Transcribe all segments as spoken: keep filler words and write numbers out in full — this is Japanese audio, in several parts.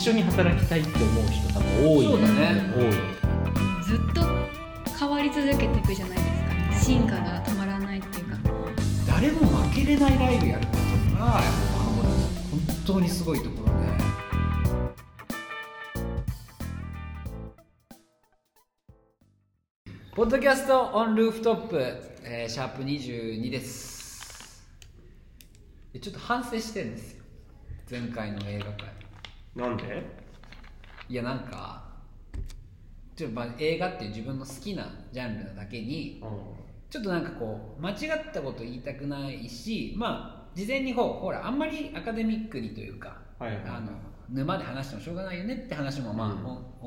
緒に働きたいって思う人多分多い。 そうだね、 多い。 ずっと変わり続けていくじゃないですか、ね、進化が止まらないっていうか、 誰も負けれないライブやるっていうのがやっぱ本当にすごいところで、ポッドキャストオンルーフトップ、えー、シャープにじゅうにです。でちょっと反省してるんですよ、前回の映画会。 なんで？ いやなんかちょっとまあ映画っていう自分の好きなジャンルなだけに、うん、ちょっとなんかこう間違ったこと言いたくないし、まあ事前にこうほらあんまりアカデミックにというか、はいはい、あの沼で話してもしょうがないよねって話もまあ、うん、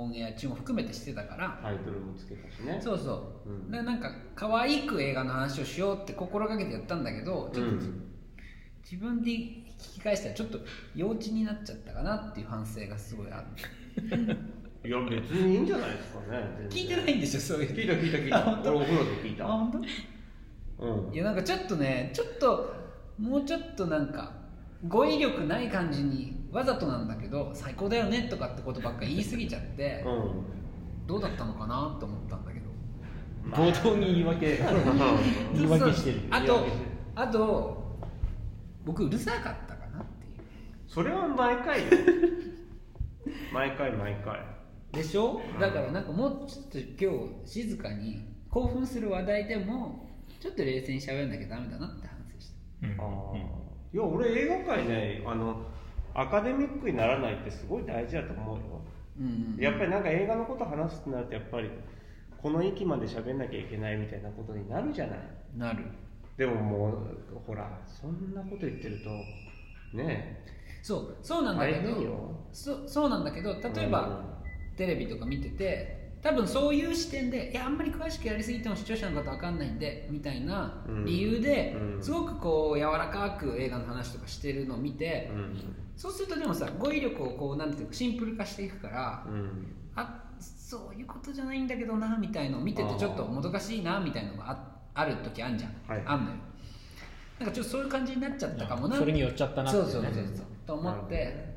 オンエア中も含めてしてたからタイトルもつけたしね。 そうそう、うん、でなんか可愛く映画の話をしようって心がけてやったんだけど、ちょっと、うん、自分で聞き返したらちょっと幼稚になっちゃったかなっていう反省がすごいあるいや別にいいんじゃないですかね。 聞いてないんでしょそういう。 聞いた聞いた聞いた。俺お風呂で聞いた。 あ本当？うん。いやなんかちょっとねちょっともうちょっとなんか語彙力ない感じにわざとなんだけど最高だよねとかってことばっかり言い過ぎちゃって、うん、どうだったのかなと思ったんだけど、 冒頭に言い訳言い訳してる。 あとあと僕うるさかったかなっていう。 それは毎回よ毎回毎回でしょ。だからなんかもうちょっと今日静かに興奮する話題でもちょっと冷静に喋んなきゃダメだなって反省した、うん、 あいや俺映画界ねあのアカデミックにならないってすごい大事だと思うよ、うんうん、やっぱりなんか映画のこと話すってなるとやっぱりこの域まで喋んなきゃいけないみたいなことになるじゃない。 なる。 でももうほらそんなこと言ってるとねえそうそうなんだけどそそうなんだけど例えば、うん、テレビとか見てて多分そういう視点でいやあんまり詳しくやりすぎても視聴者の方分かんないんでみたいな理由で、うん、すごくこう柔らかく映画の話とかしてるのを見て、うん、そうするとでもさ語彙力をこうなんていうかシンプル化していくから、うん、あそういうことじゃないんだけどなみたいのを見ててちょっともどかしいなみたいなのが あ, ある時あんじゃん、はい、あんのよ。なんかちょっとそういう感じになっちゃったかもな。 それに寄っちゃったなって、ね、 そうそうそうそうと思って。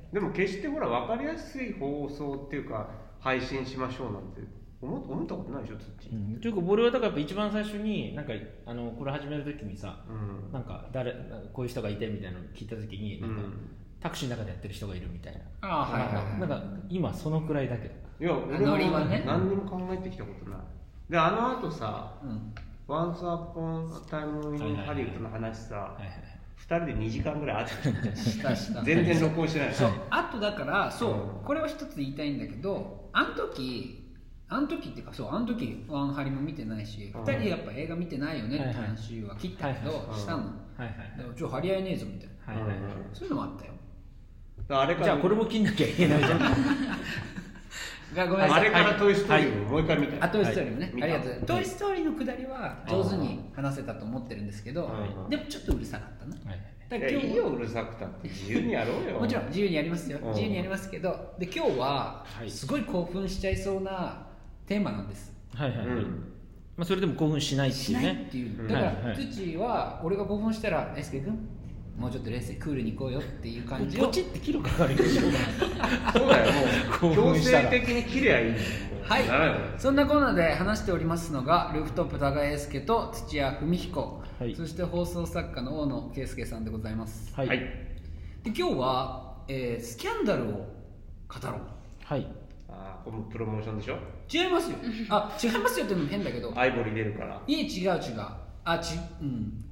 でも決してほら分かりやすい放送っていうか配信しましょうなんて 思, 思ったことないでしょつっち、 うん、というか俺はだからやっぱ一番最初になんかあのこれ始める時にさ、うん、なんか誰こういう人がいてみたいなのを聞いた時になんか、うん、タクシーの中でやってる人がいるみたいな。 ああはいはいはい。 なんか今そのくらいだけど。 いや俺は何にも考えてきたことない。であの後さ、うん、Once Upon a Time in Hollywood の話さ、はいはいはいふたりでにじかんぐらいあって全然録音してない。 そうあとだからそう、うん、これは一つ言いたいんだけどあの時あの時っていうかそうあの時ワンハリも見てないし、うん、ふたりでやっぱ映画見てないよねって話は切ったけど、はいはい、したの、はいはい、でもちょっと張り合いねえぞみたいな、はいはいはい、そういうのもあったよ。 あれからじゃあこれも切んなきゃいけないじゃんがごめんなさい。 あれからトイストーリーをもう一回見たい。 あトイストーリーもね、はい、ありがとう。トイストーリーのくだりは上手に話せたと思ってるんですけど、でもちょっとうるさかったな。はいだから今日いいようるさくたって自由にやろうよもちろん自由にやりますよ、うん、自由にやりますけどで今日はすごい興奮しちゃいそうなテーマなんです、 はいはいはい、うんまあ、それでも興奮しないっていうね。 しないっていうだから、はいはい、土は俺が興奮したらエスケ君もうちょっと冷静クールに行こうよっていう感じをポチって切るかかるでしょそうだよもう強制的に切りゃいいんだよ。 はい、そんなコーナーで話しておりますのがルーフトップ高江介と土屋文彦、はい、そして放送作家の大野圭介さんでございます、はい、で今日は、えー、スキャンダルを語ろう。 はい。あこれもプロモーションでしょ。 違いますよあ違いますよってのも変だけどアイボリー出るからいえ違う違うあち、うん、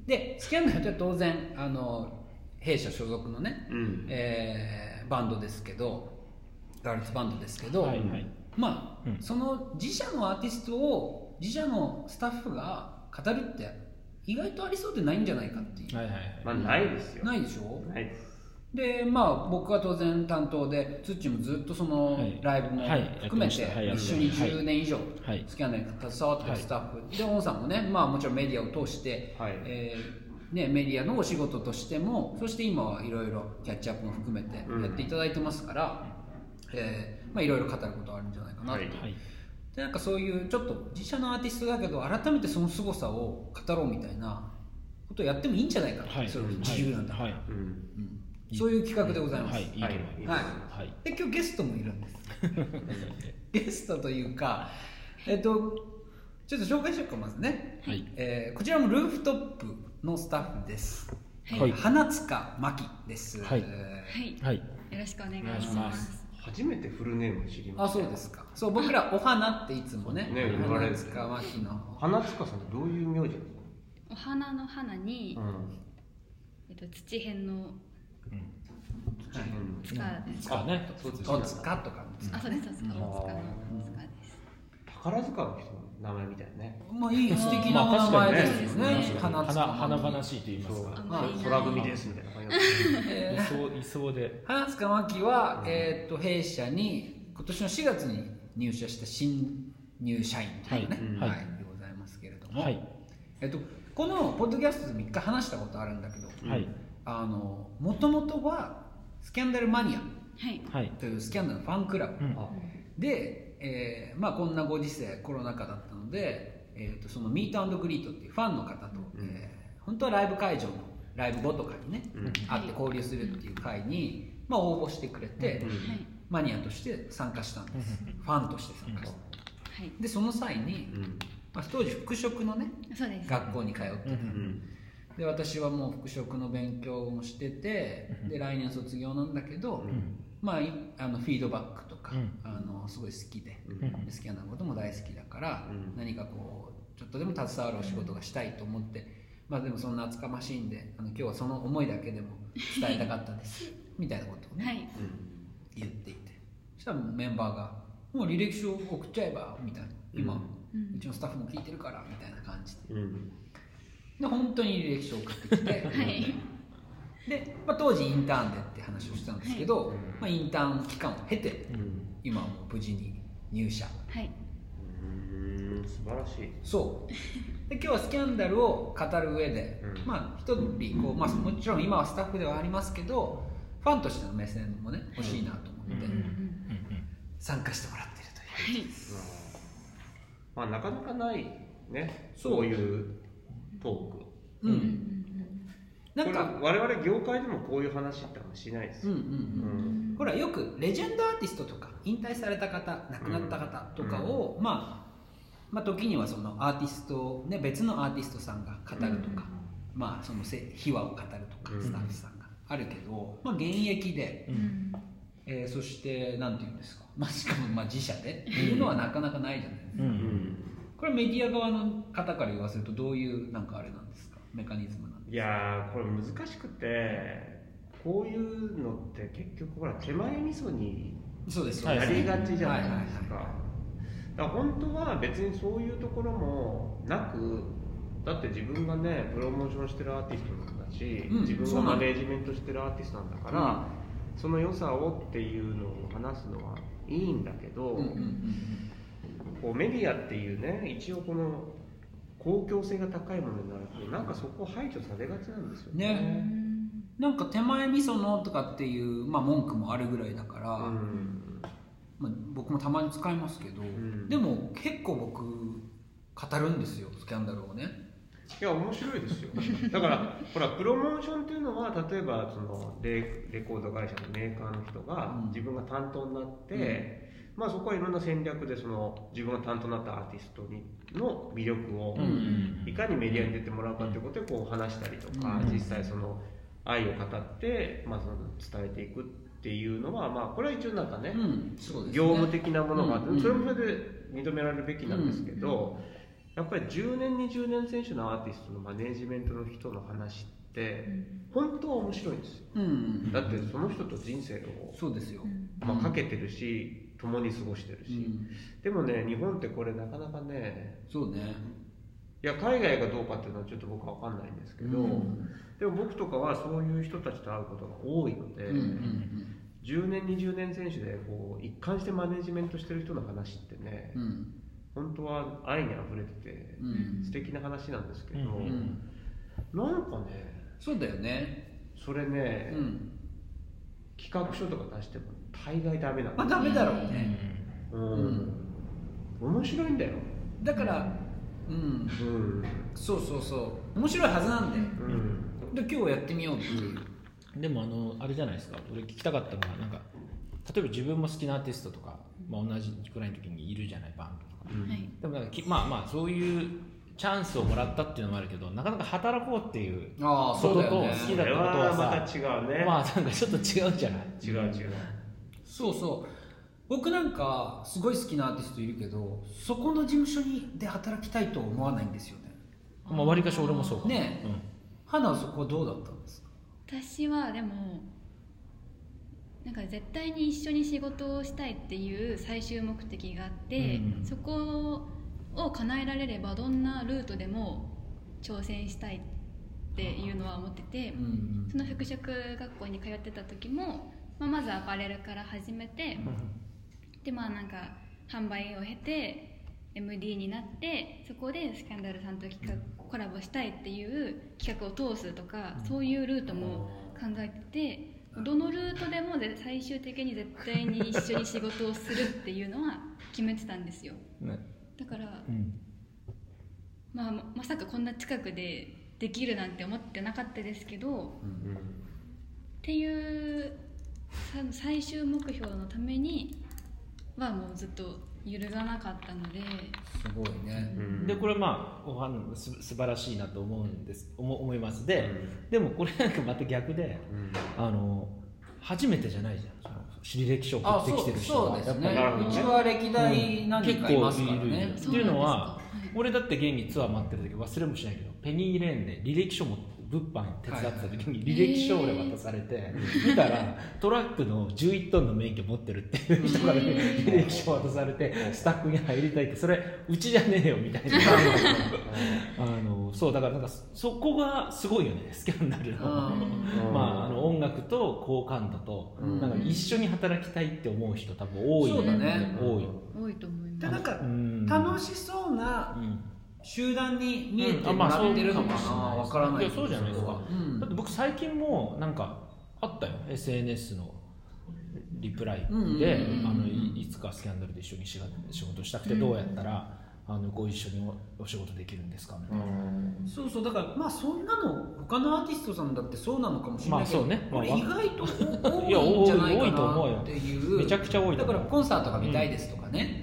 でスキャンダルって当然あの弊社所属のね、うんえー、バンドですけどガールズバンドですけど、はいはいまあ、うん、その自社のアーティストを自社のスタッフが語るって意外とありそうでないんじゃないかっていう、はいはいはいまあ、ないですよ。 ないでしょ。 ないです。 でまあ僕は当然担当でツッチもずっとそのライブも含めて一緒にじゅうねん以上スキャンダルに携わってるスタッフでオンさんもね、まあ、もちろんメディアを通して、はいえーね、メディアのお仕事としてもそして今はいろいろキャッチアップも含めてやっていただいてますから、うんえーまあ、いろいろ語ることはあるんじゃないかなと、はい、でなんかそういうちょっと自社のアーティストだけど改めてその凄さを語ろうみたいなことをやってもいいんじゃないかと、はい、それ自由なんだから、はいはいうん、 そういう企画でございます。 はい、いいと思います。 はい。で今日ゲストもいるんです。ゲストというか、えっとちょっと紹介しようかまずね。はい。えー、こちらもルーフトップのスタッフです。はい。花塚真希です。 はい。はい。よろしくお願いします。 初めてフルネーム知りました。あ、そうですか。そう、僕らお花っていつもね。ね、言われる。花塚真希の。 花塚さんってどういう名字？ お花の花に、うん、えっと土辺の、うん、 土辺の塚です。 塚ね。 お塚とか。 あ、そうです。お塚の塚です。 宝塚の人の名前みたいね。 まあいい素敵な名前ですよね。 花花々しいと言いますか。 空組ですみたいな感じ。 いそうで。 花塚真希はえっと弊社に今年のしがつに入社した新入社員というね、はいでございますけれども、えっとこのポッドキャストでも一回話したことあるんだけど、あのもともとはスキャンダルマニアというスキャンダルのファンクラブで。えーまあ、こんなご時世コロナ禍だったので、えー、とそのミート&グリートっていうファンの方と、うんえー、本当はライブ会場のライブ後とかにね、うん、会って交流するっていう会に、まあ、応募してくれて、うん、マニアとして参加したんです、うん、ファンとして参加した、うん、でその際に、うんまあ、当時服飾のね学校に通ってた、うん、で私はもう服飾の勉強もしててで来年卒業なんだけど、うんまあ、あのフィードバックとか、うん、あのすごい好きで、うん、好きなことも大好きだから、うん、何かこうちょっとでも携わるお仕事がしたいと思って、まあでもそんな厚かましいんであの今日はその思いだけでも伝えたかったですみたいなことをね、はい、言っていてそしたらメンバーが「もう履歴書送っちゃえば」みたいな今、うん、うちのスタッフも聞いてるからみたいな感じで、うん、で本当に履歴書送ってきて、はいでまあ、当時インターンでって話をしたんですけど、はいまあ、インターン期間を経て、うん、今はもう無事に入社、はい、 うん素晴らしいそうで今日はスキャンダルを語る上で、うん、まあ一人こう、まあ、もちろん今はスタッフではありますけどファンとしての目線もね欲しいなと思って、うん、参加してもらっているという、 はいまあ、なかなかないねそういうトークうん、うんなんか我々業界でもこういう話ってあんましないですよ、うんうんうんうん、ほらよくレジェンドアーティストとか引退された方亡くなった方とかを、うんまあ、まあ時にはそのアーティスト、ね、別のアーティストさんが語るとか、うんまあ、その秘話を語るとかスタッフさんがあるけど、まあ、現役で、うんえー、そしてなんていうんですか、まあ、しかもまあ自社でっていうのはなかなかないじゃないですか、うんうん、これメディア側の方から言わせるとどういうなんかあれなんですかメカニズムなんですか。 いやーこれ難しくてこういうのって結局ほら手前味噌になりがちじゃないですか。だから本当は別にそういうところもなくだって自分がねプロモーションしてるアーティストなんだし、うん、自分がマネージメントしてるアーティストなんだから、うん、その良さをっていうのを話すのはいいんだけど、うんうんうん、こうメディアっていうね一応この公共性が高いものになるとなんかそこ排除されがちなんですよ ね, ねなんか手前味噌のとかっていう、まあ、文句もあるぐらいだから、うんまあ、僕もたまに使いますけど、うん、でも結構僕語るんですよスキャンダルをね。 いや面白いですよだからほらプロモーションっていうのは例えばその レ, レコード会社のメーカーの人が自分が担当になって、うんまあ、そこはいろんな戦略でその自分が担当になったアーティストにの魅力をいかにメディアに出てもらうかということでこう話したりとか実際その愛を語ってまあその伝えていくっていうのはまあこれは一応なんかね、うんそうですね、業務的なものがあってそれもそれで認められるべきなんですけどやっぱりじゅうねんにじゅうねん選手のアーティストのマネージメントの人の話って本当は面白いんですよ、うんうん、だってその人と人生をそうですよ、 まあ、かけてるし共に過ごしてるし、うん、でもね日本ってこれなかなかねそうねいや海外がどうかっていうのはちょっと僕は分かんないんですけど、うん、でも僕とかはそういう人たちと会うことが多いので、うんうんうん、じゅうねんにじゅうねん選手でこう一貫してマネジメントしてる人の話ってね、うん、本当は愛にあふれてて、うん、素敵な話なんですけど、うん、なんかねそうだよねそれね、うん、企画書とか出しても大概ダメなんだ、まあ、ダメだろうね、 うんうんうん、面白いんだよだからうん、うん、そうそうそう面白いはずなんだよ、うん、で今日やってみようっていうでもあのあれじゃないですか、俺聞きたかったのはなんか例えば自分も好きなアーティストとか、まあ、同じくらいの時にいるじゃないバンドとか、うん、でもなんかまあまあそういうチャンスをもらったっていうのもあるけど、なかなか働こうっていうことと好きだったことはさ、 また違うね。 まあなんかちょっと違うじゃない。 違う違う。 そうそう。僕なんかすごい好きなアーティストいるけど、そこの事務所にで働きたいとは思わないんですよね。 まあ割かし俺もそうかねえ、うん、花はそこはどうだったんですか？ 私はでもなんか絶対に一緒に仕事をしたいっていう最終目的があって、うん、そこを叶えられればどんなルートでも挑戦したいっていうのは思ってて、うん、その服飾学校に通ってた時も、まあ、まずアパレルから始めて、うん、でまあなんか販売を経て エムディー になって、そこでスキャンダルさんと企画コラボしたいっていう企画を通すとか、うん、そういうルートも考えてて、どのルートでも最終的に絶対に一緒に仕事をするっていうのは決めてたんですよ、ね、だから、うん、まあ、まさかこんな近くでできるなんて思ってなかったですけど、うんうん、っていう最終目標のためにはもうずっと揺るがなかったので、 すごいね、 うん、でこれまあお話す素晴らしいなと思うんです思思いますで、うん、でもこれなんかまた逆で、うん、あの初めてじゃないじゃん、その履歴書を送ってきてる人は。そうですね、うちは歴代何人かいますからね、うん、 結構いるっていうのは、俺だって現にツアー待ってる時忘れもしないけど、ペニーレーンで履歴書も物販手伝ってた時に履歴書を渡されて、見たらトラックのじゅういちトンの免許持ってるっていう人から履歴書を渡されて、スタッフに入りたいって、それうちじゃねえよみたいなあのそうだからなんかそこがすごいよね、スキャンダルのまあ、あの音楽と好感度となんか一緒に働きたいって思う人多分多い、 そうだね、 多い多いと思います。 でなんか楽しそうな、うん集団に見えてもらってるのかな、わ、うん、からない。 いやそうじゃないですか、うん、だって僕最近もなんかあったよ、 エスエヌエス のリプライで、うんうんうんうん、あの い, いつかスキャンダルで一緒に仕事したくてどうやったら、うん、あのご一緒に お, お仕事できるんですかみたいな、 うん、そうそう、だからまあそんなの他のアーティストさんだってそうなのかもしれないけど、まあそうね、これ意外と多いんじゃないかなっていう、 めちゃくちゃ多いと思う。 だからコンサートが見たいですとかね、うん、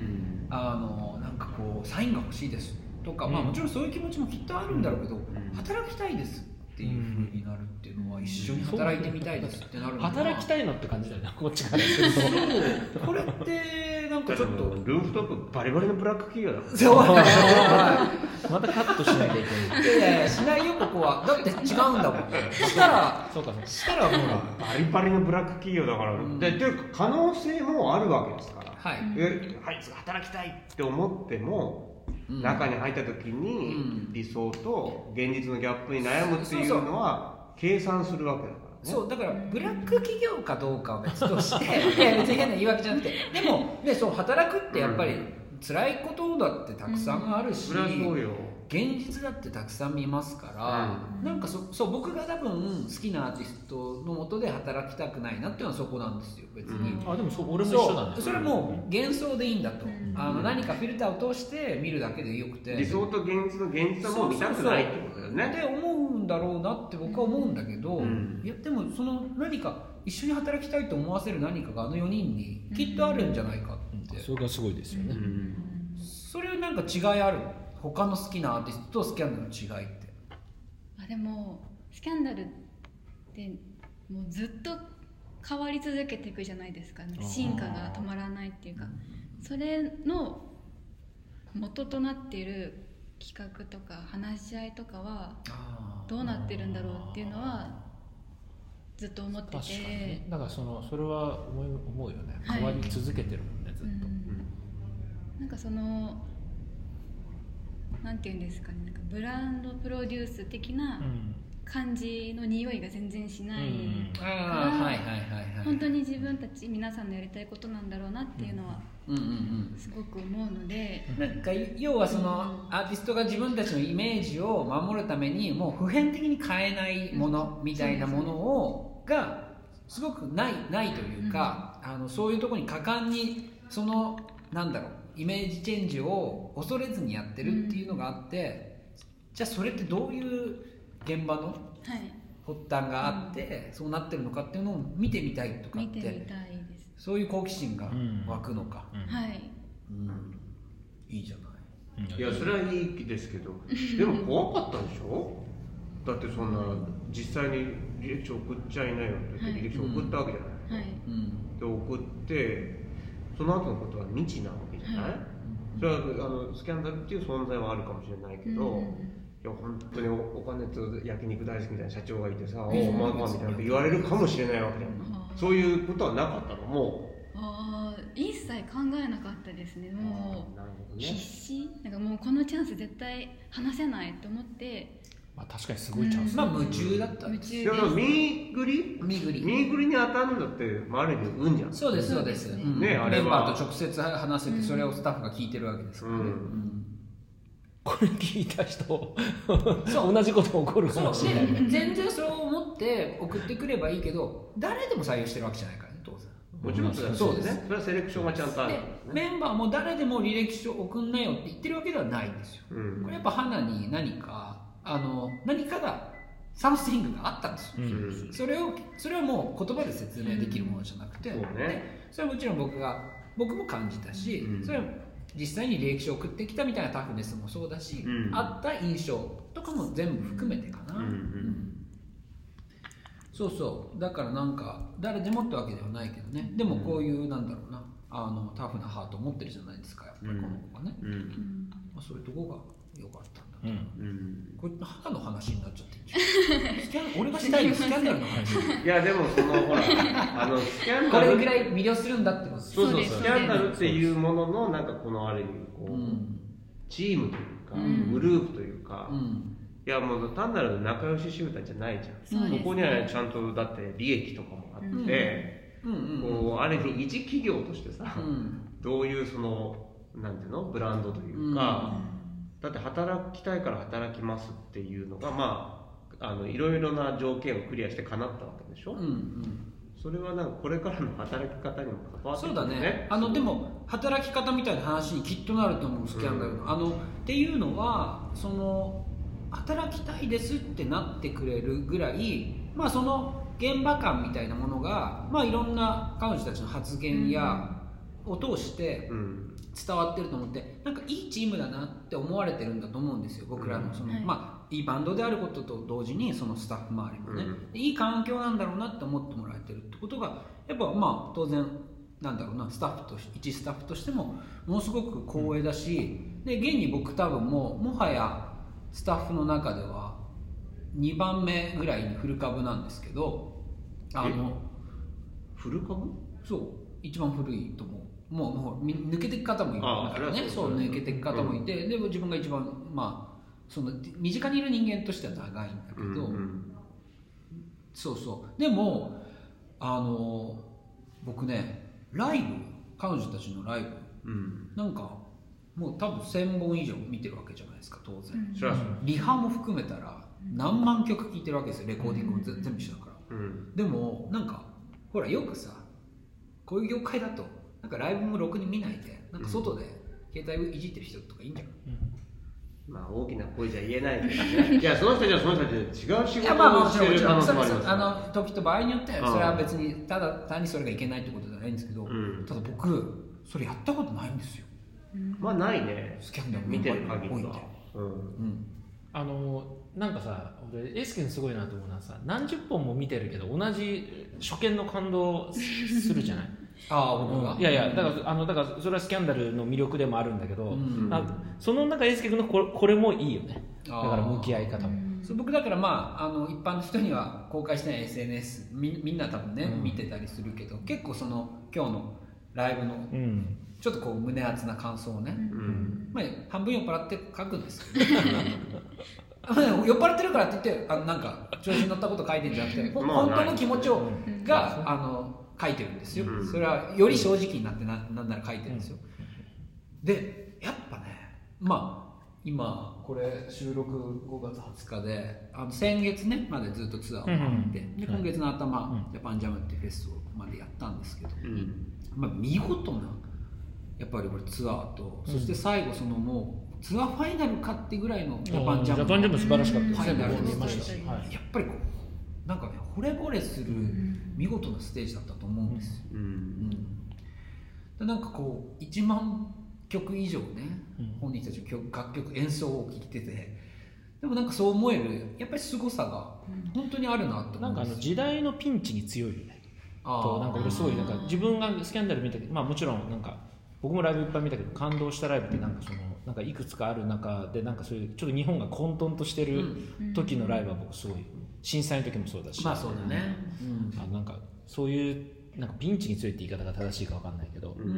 あのなんかこうサインが欲しいですとか、まあ、もちろんそういう気持ちもきっとあるんだろうけど、うん、働きたいですっていう風になるっていうのは、一緒に働いてみたいですってなるのは、 働きたいのって感じだよね、こっちからするとこれってなんかちょっとルーフトップバリバリのブラック企業だからそうまたカットしなきゃいけない。 いやいやしないよ、ここはだって違うんだもんしたらそうかそうかしたらもうバリバリのブラック企業だから、うん、でというか可能性もあるわけですから、 はい、 えはい、働きたいって思っても中に入った時に理想と現実のギャップに悩むっていうのは計算するわけだからね。 そうだからブラック企業かどうかは別としていや別に変な言い訳じゃなくて、でも、ね、そう働くってやっぱり辛いことだってたくさんあるし、 うん、そうよ、 現実だってたくさん見ますから、うん、なんか そ, そう僕が多分好きなアーティストの下で働きたくないなっていうのはそこなんですよ別に、 うん、あでもそ俺も一緒だね。 そ, それも幻想でいいんだと、うん、あの何かフィルターを通して見るだけでよくて、 理想と現実の現実はもう見たくないってことだよねって思うんだろうなって僕は思うんだけど、うん、いやでもその何か一緒に働きたいと思わせる何かがあのよにんにきっとあるんじゃないかって、 うん、それがすごいですよね、うん、 それなんか違いある、他の好きなアーティストとスキャンダルの違いって。 あでもスキャンダルってもうずっと変わり続けていくじゃないですか、ね、進化が止まらないっていうか、それの元となっている企画とか話し合いとかはどうなってるんだろうっていうのはずっと思ってて、確かにだからそのそれは思い思うよね、変わり続けてるもんね、はい、ずっと、うん、 なんかそのなんていうんですかね、なんかブランドプロデュース的な感じの匂いが全然しないから、本当に自分たち皆さんのやりたいことなんだろうなっていうのはすごく思うので、 なんか要はそのアーティストが自分たちのイメージを守るためにもう普遍的に変えないものみたいなものをがすごくないないというか、あのそういうところに果敢にそのなんだろうイメージチェンジを恐れずにやってるっていうのがあって、うん、じゃあそれってどういう現場の発端があって、うん、そうなってるのかっていうのを見てみたいとかって見てみたいです。 そういう好奇心が湧くのか、 うんうん、はい、 うん、いいじゃない。 いやそれはいいですけどでも怖かったでしょだってそんな実際に履歴書送っちゃいなよって言って履歴書送ったわけじゃない、はいうん、で送ってその後のことは未知なわけじゃない、はい、それはあのスキャンダルっていう存在はあるかもしれないけど、うん、いや本当に お, お金と焼肉大好きみたいな社長がいてさ、うん、おまあまあみたいなこと言われるかもしれないわけじゃん、うん、そういうことはなかったのもうあ一切考えなかったですね。もう必死なんかもうこのチャンス絶対離せないと思ってまあ、確かにすごいチャンス、 うん、まあ夢中だった夢中でも見ぐり見ぐり見ぐりに当たるんだって、まあ、ある意味運じゃん。 そうですそうです、うんね、メンバーと直接話せて、うん、それをスタッフが聞いてるわけですからね、うんうん、 これ聞いた人同じこと起こるかもしれない、ね、 全然そう思って送ってくればいいけど誰でも採用してるわけじゃないからね当然。 もちろんそれはそうですね。それはセレクションがちゃんとある、ね、 メンバーも誰でも履歴書送んなよって言ってるわけではないんですよ、うん、これやっぱ花に何かあの何かがサムスティングがあったんですよ、うん、それをそれはもう言葉で説明できるものじゃなくて、うんそうね、それはもちろん僕が僕も感じたし、うん、それは実際に履歴書を送ってきたみたいなタフネスもそうだし、うん、あった印象とかも全部含めてかな、うんうん、そうそうだからなんか誰でもってわけではないけどねでもこういうなんだろうなあのタフなハートを持ってるじゃないですかやっぱりこの子がね、うんうんまあ、そういうとこが良かったんだと、うん、これ肌の話になっちゃってるスキャン俺がしたいのスキャンダルの話いやでもそのほらあのスキャンダルこれぐらい魅了するんだってことそうそうスキャンダルっていうもののなんかこのある意味こう、うん、チームというか、うん、グループというか、うん、いやもう単なる仲良し集団じゃないじゃん、ね、ここにはちゃんとだって利益とかもあって、うんうんうん、こうある意味一企業としてさ、うん、どういうそのなんていうのブランドというか、うんだって働きたいから働きますっていうのがまああのいろいろな条件をクリアして叶ったわけでしょ、うんうん、それはなんかこれからの働き方にも関わってくるね。そうだねあのでも働き方みたいな話にきっとなると思うスキャンダルの、うん、あのっていうのはその働きたいですってなってくれるぐらいまあその現場感みたいなものがまあいろんな彼女たちの発言やを通して伝わってると思ってなんかいいチームだなって思われてるんだと思うんですよ僕らのその、はい、まあいいバンドであることと同時にそのスタッフ周りもね、うん、いい環境なんだろうなって思ってもらえてるってことがやっぱまあ当然なんだろうなスタッフとして一スタッフとしてもものすごく光栄だしで現に僕多分もうもはやスタッフの中ではにばんめぐらいにフル株なんですけどあのフル株そう一番古いと思うもう、もう抜けていく方もいるからねそう抜けていく方もいて、うん、でも自分が一番まあその身近にいる人間としては長いんだけど、うんうん、そうそうでもあの僕ねライブ彼女たちのライブ、うん、なんかもう多分せんぼん以上見てるわけじゃないですか当然、うん、リハも含めたら何万曲聴いてるわけですよレコーディングも全部一緒だから、うん、でもなんかほらよくさこういう業界だとなんかライブもろくに見ないでなんか外で携帯をいじってる人とかいいんじゃん、 うん、まあ大きな声じゃ言えないけどねいやその人たちはその人たちで違う仕事をしてる可能性もあります、ね、 あの時と場合によってそれは別にただ単にそれがいけないってことじゃないんですけど、うん、ただ僕それやったことないんですよ、 うん、まあないねスキャンダル見てる限りは、 うんうん、あのなんかさ俺エスケンすごいなと思うのはさ何十本も見てるけど同じ初見の感動するじゃないああ僕が、 うん、いやいやだからあのだからそれはスキャンダルの魅力でもあるんだけど、うん、その中エスケ君のこれ、これもいいよねだから向き合い方もそう僕だからまああの一般の人には公開してない エスエヌエス み, みんな多分ね、うん、見てたりするけど結構その今日のライブの、うん、ちょっとこう胸熱な感想をね、うんまあ、半分酔っ払って書くんですけど酔っ払ってるからって言ってあのなんか調子に乗ったこと書いてるんじゃなくて、まあ、本当の気持ちをが、うん、あの書いてるんですよ、うん、それはより正直になって な, なんなら書いてるんですよ、うん、でやっぱねまあ今これ収録ごがつはつかであの先月ねまでずっとツアーを回って、うん、で今月の頭、うん、ジャパンジャムっていうフェスまでやったんですけど、うんまあ、見事なやっぱりこれツアーと、うん、そして最後そのもうツアーファイナルかってぐらいのジャパンジャムジャパンジャム素晴らしかったですファイナルで見ましたし、はい、やっぱりこうなんかね惚れ惚れする見事なステージだったと思うんですよ、うんうん、でなんかこういちまんきょく以上ね、うん、本人たちの曲楽曲演奏を聴いてて、でもなんかそう思えるやっぱり凄さが本当にあるなって思うんですよ。 なんかあの時代のピンチに強いよねと、なんか俺すごいなんか自分がスキャンダル見たけど、まあもちろんなんか僕もライブいっぱい見たけど感動したライブってなんかそのなんかいくつかある中でなんかそういうちょっと日本が混沌としてる時のライブは僕すごい震災の時もそうだし、 まあそうだね、 うん、あなんかそういうなんかピンチに強いって言い方が正しいか分かんないけど、うん、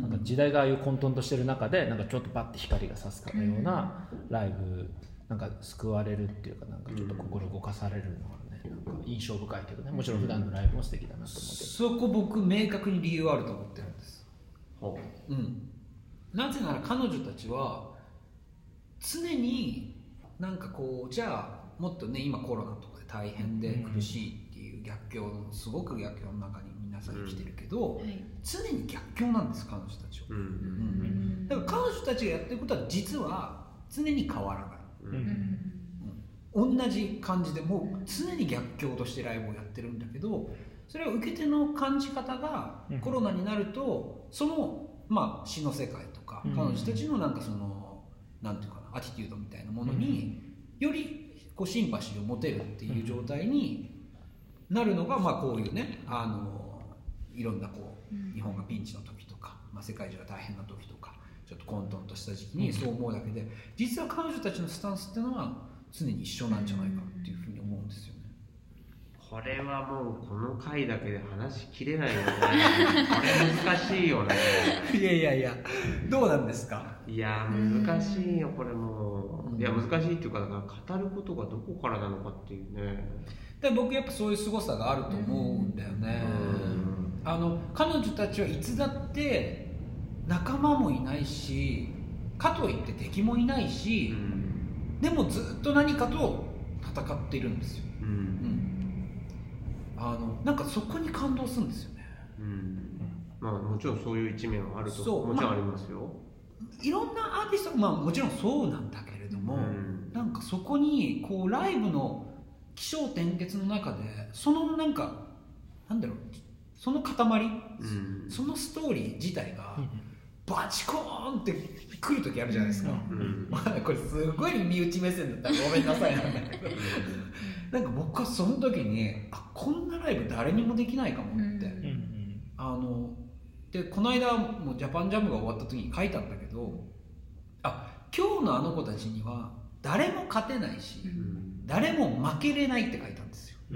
なんか時代がああいう混沌としてる中でなんかちょっとバッて光が差すかのようなライブ、なんか救われるっていうかなんかちょっと心動かされるのがね、なんか印象深いけどね、もちろん普段のライブも素敵だなと思って、 そこ僕明確に理由あると思ってるんです、うん、なぜなら彼女たちは常になんかこうじゃあもっとね今コロナとかで大変で苦しいっていう逆境のすごく逆境の中に皆さん生きてるけど、うんはい、常に逆境なんです彼女たちは、うんうん、だから彼女たちがやってることは実は常に変わらない、うんうん、同じ感じでもう常に逆境としてライブをやってるんだけど、それは受け手の感じ方がコロナになるとその、まあ、詩の世界とか彼女たちのなんかそのなんていうかなアティテュードみたいなものによりこうシンパシーを持てるっていう状態になるのが、まあ、こういうねあのいろんなこう日本がピンチの時とか、まあ、世界中が大変な時とかちょっと混沌とした時期にそう思うだけで、実は彼女たちのスタンスっていうのは常に一緒なんじゃないかっていうふうに思うんですよね。 これはもうこの回だけで話しきれないよね。これ難しいよね。 いやいやいや、どうなんですか。 いや難しいよこれも、うん、いや難しいっていうかだから語ることがどこからなのかっていうね。 で僕やっぱそういう凄さがあると思うんだよね、うん、あの彼女たちはいつだって仲間もいないしかといって敵もいないし、うん、でもずっと何かと戦っているんですよ、うんうん、あのなんかそこに感動するんですよね、 うんまあ、もちろんそういう一面はあるともちろんありますよ、 まあ、いろんなアーティスト、まあ、もちろんそうなんだけれども、うん、なんかそこにこうライブの起承転結の中でそのなんかなんだろうその塊、うん、そのストーリー自体がバチコーンって来る時あるじゃないですか、うんまあ、これすごい身内目線だったらごめんなさいなんだけどなんか僕はその時にあこんなライブ誰にもできないかもって、うん、あのでこの間もジャパンジャムが終わった時に書いたんだけどあ今日のあの子たちには誰も勝てないし、うん誰も負けれないって書いたんですよ、うん、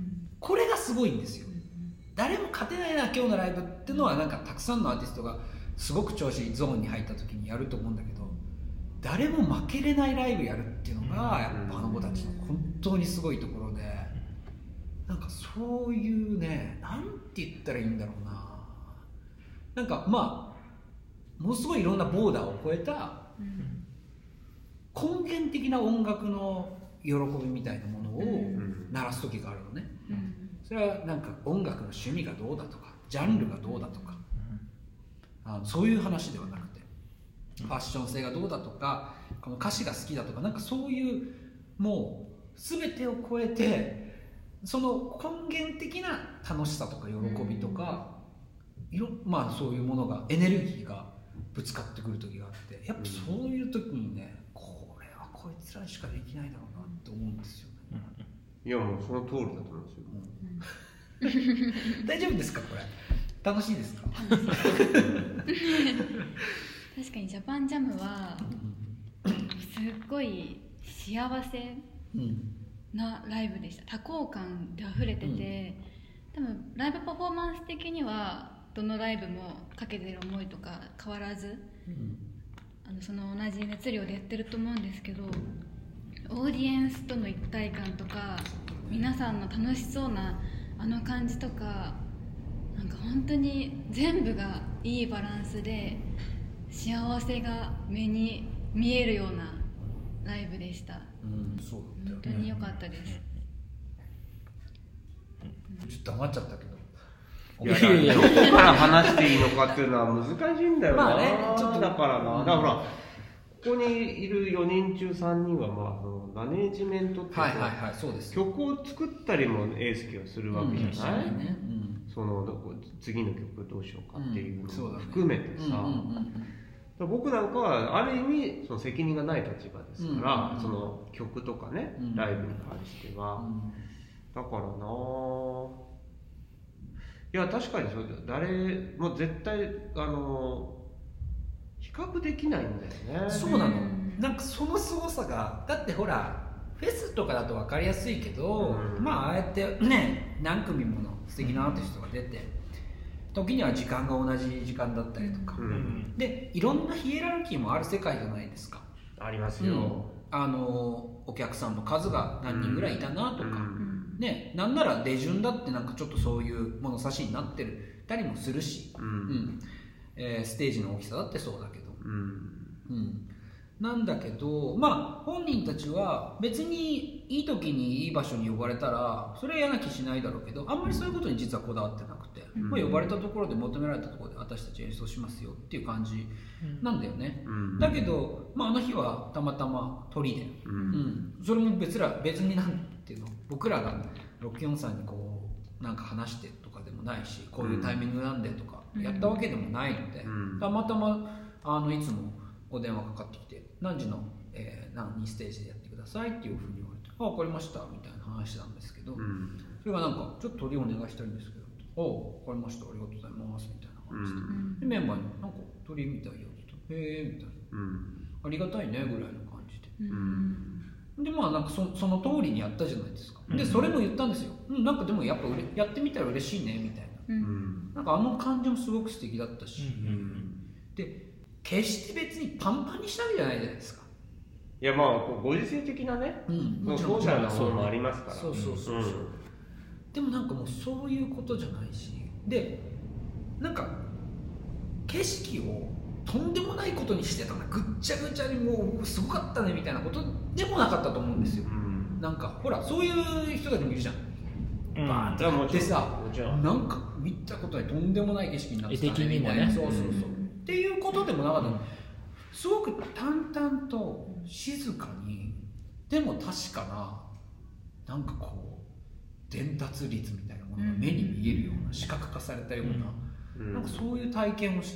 これがすごいんですよ、うん、誰も勝てないな今日のライブっていうのはなんかたくさんのアーティストがすごく調子いいゾーンに入った時にやると思うんだけど誰も負けれないライブやるっていうのがやっぱあの子たちの本当にすごいところでなんかそういうねなんて言ったらいいんだろうななんかまあものすごいいろんなボーダーを超えた根源的な音楽の喜びみたいなものを鳴らす時があるのね、うん、それはなんか音楽の趣味がどうだとかジャンルがどうだとか、うん、あのそういう話ではなくてファッション性がどうだとかこの歌詞が好きだとかなんかそういうもう全てを超えてその根源的な楽しさとか喜びとか、うん、いろまあそういうものがエネルギーがぶつかってくる時があってやっぱそういう時にねこれはこいつらにしかできないだろうなと思うんですよね、 うん、いやもうその通りだと思うんですよ、 うん、大丈夫ですかこれ楽しいですか確かにジャパンジャムはすっごい幸せなライブでした多幸感で溢れてて、うん、多分ライブパフォーマンス的にはどのライブもかけてる思いとか変わらず、うん、あのその同じ熱量でやってると思うんですけどオーディエンスとの一体感とか皆さんの楽しそうなあの感じとかなんか本当に全部がいいバランスで幸せが目に見えるようなライブでした、うん、そうだったよね、本当に良かったです、 うん、ちょっと黙っちゃったけどいやいやどこから話していいのかっていうのは難しいんだよな、まあね、ちょっとだからな、だからほらこにいるよにん中さんにんは、まあ、そのマネージメントっていうか、 はいはいはい、そうです。 曲を作ったりも英介はするわけじゃない、うんねうん、 その次の曲どうしようかっていうのも含めてさ、僕なんかはある意味その責任がない立場ですから、うん、その曲とかね、うん、ライブに関しては、うん、だからなぁ、いや確かにそうだよ、誰も絶対あの比較できないんだよね。 そうなの、なんかそのすごさが、だってほらフェスとかだと分かりやすいけど、うん、まあああやってね何組もの素敵なアーティストが出て、時には時間が同じ時間だったりとか、うん、でいろんなヒエラルキーもある世界じゃないですか。 ありますよ、うん、 あのお客さんの数が何人ぐらいいたなとか、うん、ね、なんなら出順だってなんかちょっとそういう物差しになってるたりもするし、うんうんえー、ステージの大きさだってそうだけど、うんうん、なんだけど、まあ本人たちは別にいい時にいい場所に呼ばれたらそれは嫌な気しないだろうけど、あんまりそういうことに実はこだわってなくて、うん、まあ、呼ばれたところで求められたところで私たち演奏しますよっていう感じなんだよね、うん、だけど、まあ、あの日はたまたま鳥で、うんうん、それも別ら別になんていうの、僕らがろくよんさんにこうなんか話してとかでもないし、こういうタイミングなんでとかやったわけでもないので、うん、たまたまあのいつもお電話かかってきて、何時の、えー、何ステージでやってくださいっていうふうに言われて、あ、分かりましたみたいな話なんですけど、うん、それがなんかちょっと鳥お願いしたいんですけど、あ、分かりました、ありがとうございますみたいな感じで、うん、でメンバーになんか鳥みたいよって言って、へえみたいな、うん、ありがたいねぐらいの感じで、うん、でまあなんか そ, その通りにやったじゃないですか。でそれも言ったんですよ、うん、なんかでもやっぱうれやってみたら嬉しいねみたいな、うん、なんかあの感じもすごく素敵だったし、うん、で決して別にパンパンにしたわけじゃないじゃないですか。 いやまあご時世的なね、うん、もちろんなものもありますから、 そうそうそうそう、うん、でもなんかもうそういうことじゃないし、でなんか景色をとんでもないことにしてたな、ぐっちゃぐちゃにもうすごかったねみたいなことでもなかったと思うんですよ、うん、なんかほらそういう人たちもいるじゃん、うん、バーンってなってさ、なんか見たことないとんでもない景色になってたねみたいな、そうそうそう、うん、っていうことでもなかった、うん、すごく淡々と静かに、でも確かな、なんかこう伝達率みたいなものが目に見えるような、視覚化されたような、うん、なんかそういう体験をして、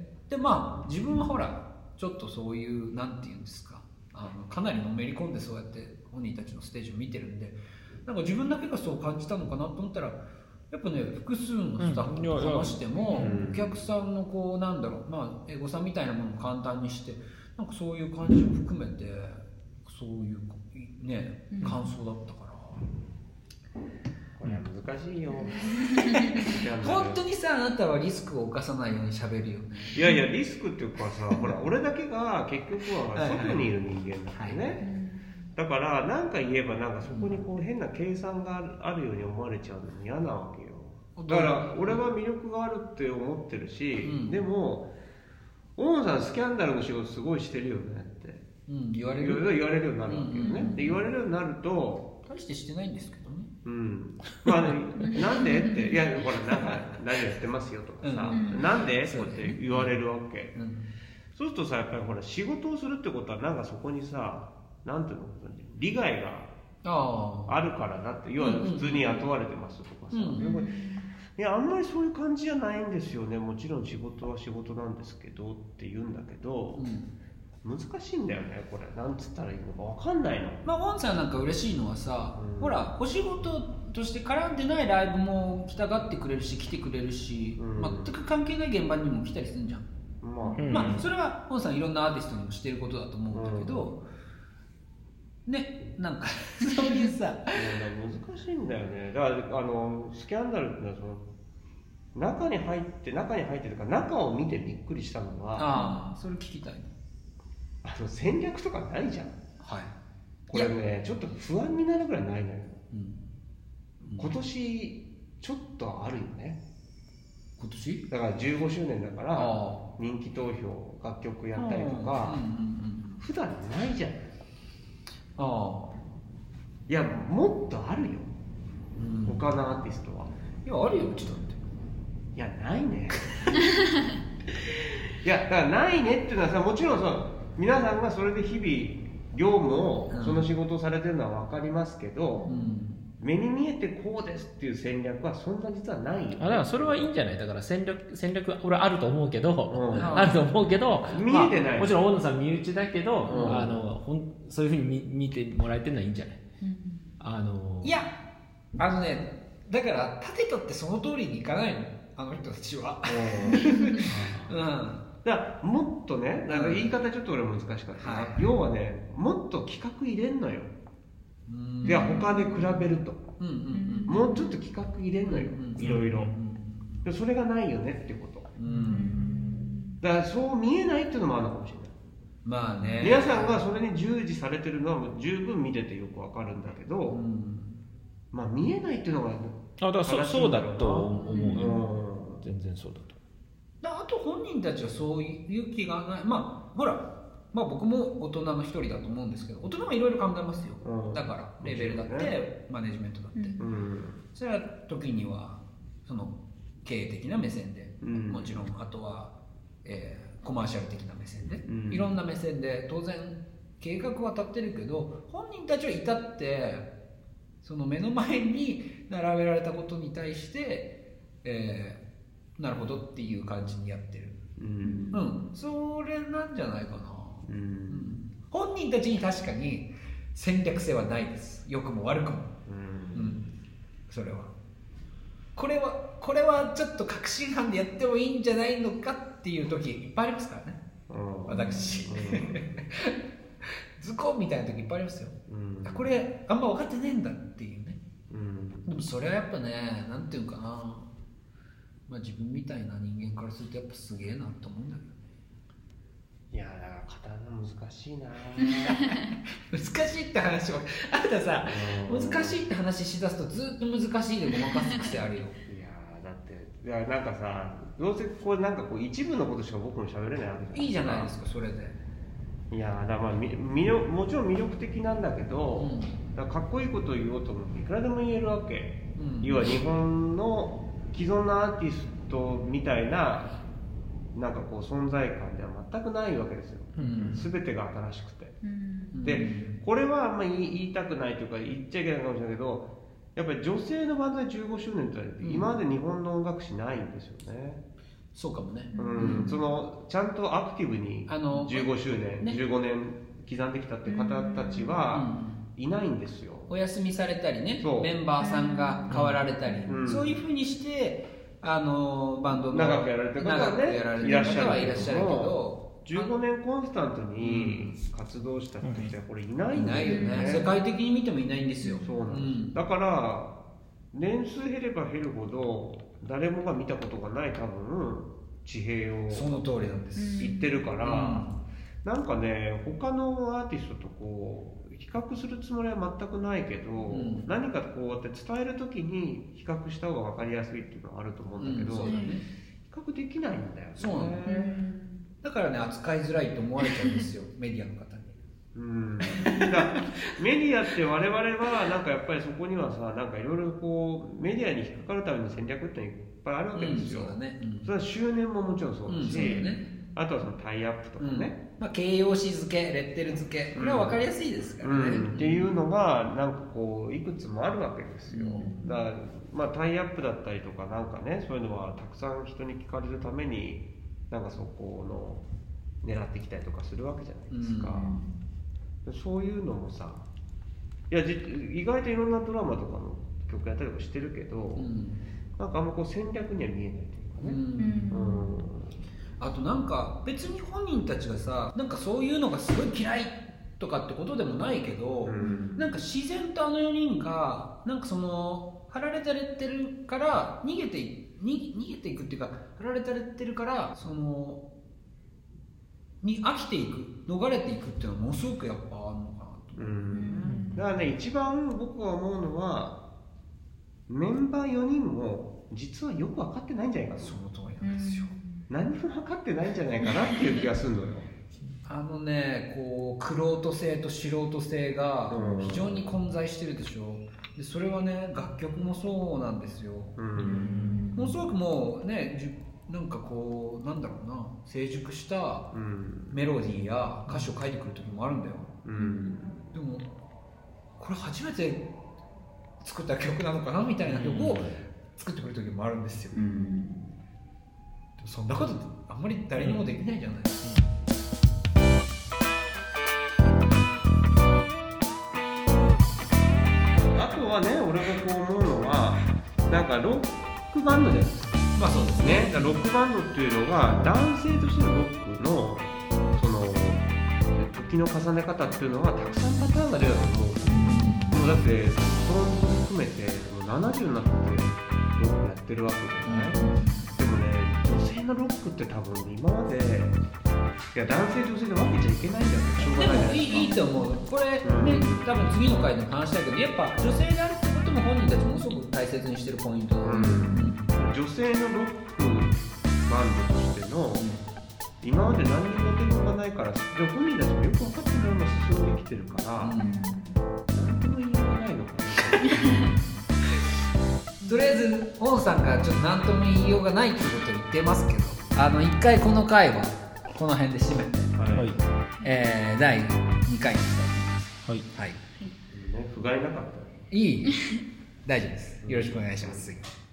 でまあ自分はほらちょっとそういうなんていうんですか、あのかなりのめり込んでそうやって本人たちのステージを見てるんで、なんか自分だけがそう感じたのかなと思ったら、やっぱね複数のスタッフと話しても、うん、お客さんのこうなんだろう、まあエゴサみたいなものも簡単にして、なんかそういう感じも含めてそういうね感想だったから、 これは難しいよ本当にさ、あなたはリスクを冒さないように喋るよね。 いやいやリスクっていうかさほら俺だけが結局は外にいる人間なんだよね、はいはい、だから何か言えばなんかそこにこう変な計算があるように思われちゃうのも嫌なわけよ。だから俺は魅力があるって思ってるし、うん、でも大野さんスキャンダルの仕事すごいしてるよねって、 うん、言われる言われるようになるわけよね、うんうん、で言われるようになると大してしてないんですけどね、 うん、まあ、ね、なんでっていやほらなんか何やってますよとかさ、うん、なんでこうやって言われるわけ、うんうん、そうするとさやっぱりほら仕事をするってことはなんかそこにさなんていうの利害があるからだって、要は普通に雇われてますとかさ、うんうん、いやあんまりそういう感じじゃないんですよね、もちろん仕事は仕事なんですけどって言うんだけど、うん、難しいんだよねこれ、なんつったらいいのか分かんないの。 まあゴンさんなんか嬉しいのはさ、うん、ほらお仕事として絡んでないライブも来たがってくれるし来てくれるし、うん、全く関係ない現場にも来たりするんじゃん、まあ、うん、まあそれはゴンさんいろんなアーティストにもしてることだと思うんだけど、うん、ね、なんかそういうさ難しいんだよね。だからあのスキャンダルってのはその中に入って中に入ってるから中を見てびっくりしたのは、 ああそれ聞きたい、 あの戦略とかないじゃん。 はい。 これねちょっと不安になるぐらいないのよ、うんうん、今年ちょっとあるよね。 今年だからじゅうごしゅうねんだから人気投票楽曲やったりとか、うんうんうん、普段ないじゃない。ああいやもっとあるよ、うん、他のアーティストは。 いやあるようちだって。 いやないねいやだからないねっていうのはさ、もちろんさ皆さんがそれで日々業務をその仕事をされてるのは分かりますけど、うん、目に見えてこうですっていう戦略はそんな実はないよ。 あ、だからそれはいいんじゃない。だから戦略戦略は俺あると思うけど、うん、あると思うけど見えてない、まあ、 もちろん大野さん身内だけど、うん、あのほんそういうふうに 見, 見てもらえてるのはいいんじゃない、うん、あのいやあのねだから立てとってその通りにいかないのあの人たちは。 うん、うんだからもっとね、なんか言い方ちょっと俺難しかったな、はい、要はね、もっと企画入れんのよ。では他で比べると、うんうんうん、もうちょっと企画入れんのよ、うんうん、いろいろ。でそれがないよねってこと。うん、だからそう見えないっていうのもあるのかもしれない。 まあね。 皆さんがそれに従事されてるのは十分見ててよくわかるんだけど、うん、まあ見えないっていうのがあだからそそうだと思う、うん、全然そうだと。 あと本人たちはそういう気がない。まあほら、まあ、僕も大人の一人だと思うんですけど、大人はいろいろ考えますよ、うん、だからレベルだって、ね、マネジメントだって、うん、それは時にはその経営的な目線で、うん、もちろんあとは、えー、コマーシャル的な目線で、うん、いろんな目線で当然計画は立ってるけど、本人たちは至ってその目の前に並べられたことに対して、えーなるほどっていう感じにやってる、うん、うん、それなんじゃないかな、うんうん、本人たちに確かに戦略性はないです、良くも悪くも、うんうん、それはこれはこれはちょっと確信犯でやってもいいんじゃないのかっていう時いっぱいありますからね、うん、私、うん、ズコンみたいな時いっぱいありますよ、うん、これあんま分かってねえんだっていうね、うん、でもそれはやっぱね、なんていうかな、まあ、自分みたいな人間からするとやっぱすげえなと思うんだけどね。 いやだから語るの難しいな難しいって話をあんたさ、難しいって話しだすとずっと難しいでごまかす癖あるよ。 いやだっていやなんかさ、どうせこうなんかこう一部のことしか僕も喋れないわけじゃない。 いいじゃないですかそれで。 いやだからまあ魅力もちろん魅力的なんだけど、うん、だからかっこいいことを言おうと思っていくらでも言えるわけ、うん、要は日本の既存のアーティストみたいななんかこう存在感では全くないわけですよ、うん、全てが新しくて、うん、でこれはあんまり言いたくないというか言っちゃいけないかもしれないけど、やっぱり女性の万歳じゅうごしゅうねんって今まで日本の音楽史ないんですよね。 そうかもね、 うん、そのちゃんとアクティブにじゅうごしゅうねん、ね、じゅうごねん刻んできたっていう方たちはいないんですよ。 お休みされたりね、メンバーさんが変わられたり、うん、そういうふうにしてあのバンドの長くやられてる方はね、 いらっしゃるけど、 じゅうごねんコンスタントに活動した人たちはこれいないんだよね。 いないよね。世界的に見てもいないんですよ。 そうなんです、うん、だから年数減れば減るほど誰もが見たことがない多分地平をその通りなんです言ってるから、うん、なんかね他のアーティストとこう比較するつもりは全くないけど、うん、何かこうやって伝えるときに比較した方が分かりやすいっていうのはあると思うんだけど、うん、ね、比較できないんだよね。 そうなんだ、ね、だからね扱いづらいと思われちゃうんですよメディアの方に。 うん、だメディアって我々はなんかやっぱりそこにはさ、なんかいろいろこうメディアに引っかかるための戦略っていっぱいあるわけですよ、うん、そうだね、うん、それは周年ももちろんそうだし、うん、そうだね、あとはそのタイアップとかね、 うん、まあ、形容詞付け、レッテル付け、これは分かりやすいですからね、うんうん、っていうのがなんかこういくつもあるわけですよ、うん、だからまあタイアップだったりとかなんかね、そういうのはたくさん人に聞かれるためになんかそこの狙ってきたりとかするわけじゃないですか、うん、そういうのもさ、いや意外といろんなドラマとかの曲やったりとかしてるけど、うん、なんかあんまこう戦略には見えないというかね、うんうん、 あとなんか別に本人たちがさ、なんかそういうのがすごい嫌いとかってことでもないけど、うん、なんか自然とあのよにんがなんかその貼られたれてるから逃げてい逃げていくっていうか、貼られたれてるからそのに飽きていく、逃れていくっていうのはものすごくやっぱあるのかなと、うん、 だからね一番僕が思うのはメンバーよにんも実はよく分かってないんじゃないかと。 その通りなんですよ、 何も分かってないんじゃないかなっていう気がするのよあのね、こう玄人性と素人性が非常に混在してるでしょ。でそれはね楽曲もそうなんですよ、うん、ものすごくもうねなんかこうなんだろうな成熟したメロディーや歌詞を書いてくる時もあるんだよ、うん、でもこれ初めて作った曲なのかなみたいな曲を作ってくる時もあるんですよ、うん、でもそんなことあんまり誰にもできないじゃないですか、 うん、あとはね俺がこう思うのはなんかロックバンドじゃないですか。 まあそうですね。 ロックバンドっていうのが男性としてのロックのその時の重ね方っていうのはたくさんパターンが出ると思う。もうだってストロング含めてもうななじゅうになってロックやってるわけじゃない、うん、でもね女性のロックって多分今までいや男性女性で分けちゃいけないんじゃないしょうがないじゃないですか。 でもいい、いいと思う。これね、うん、多分次の回でも話したいけどやっぱ女性であるってことも本人たちもすごく大切にしてるポイントなので、うん女性のロックバンドとしての、うん、今まで何にも経験がないからで本人たちもよく分かってないまま進んできてるから、うん、何とも言いようがないのかなとりあえずオンさんがちょっと何とも言いようがないっていうことを言ってますけどあの一回この回はこの辺で締めて、はいえー、だいにかいにしたいと思います。はい、はいね、 不甲斐なかったいい大丈夫です。よろしくお願いします。